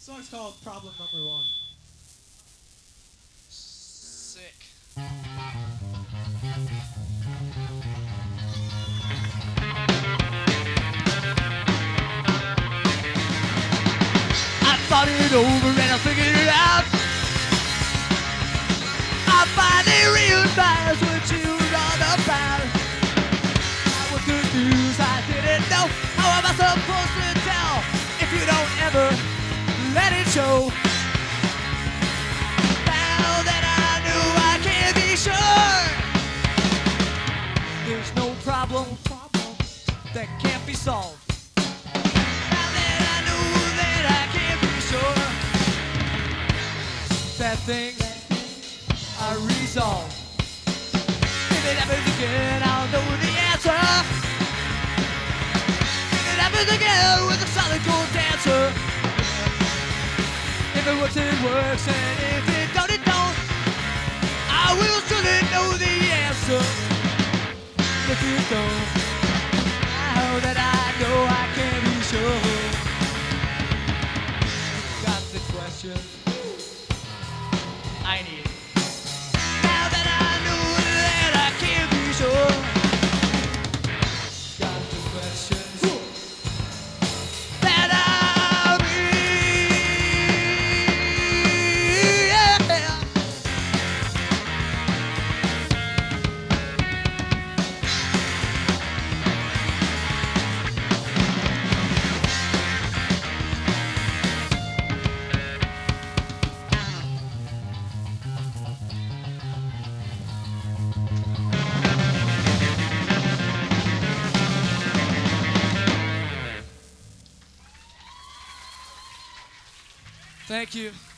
song's called Problem Number One. Sick. I thought it over and I figured it out. I finally realized what you were all about. I was confused, I didn't know. How am I supposed to tell if you don't ever let it show? Now that I knew, I can't be sure. There's no problem that can't be solved. Now that I knew that I can't be sure that things are resolved. If it happens again, I'll know the answer. If it happens again with a solid gold dancer. If it works, it works, and if it don't, it don't. I will surely know the answer. If you don't, now that I know, I can't be sure. Got the question I need. Now that I know that I can't be sure. Got the questions that I need. Yeah. Thank you.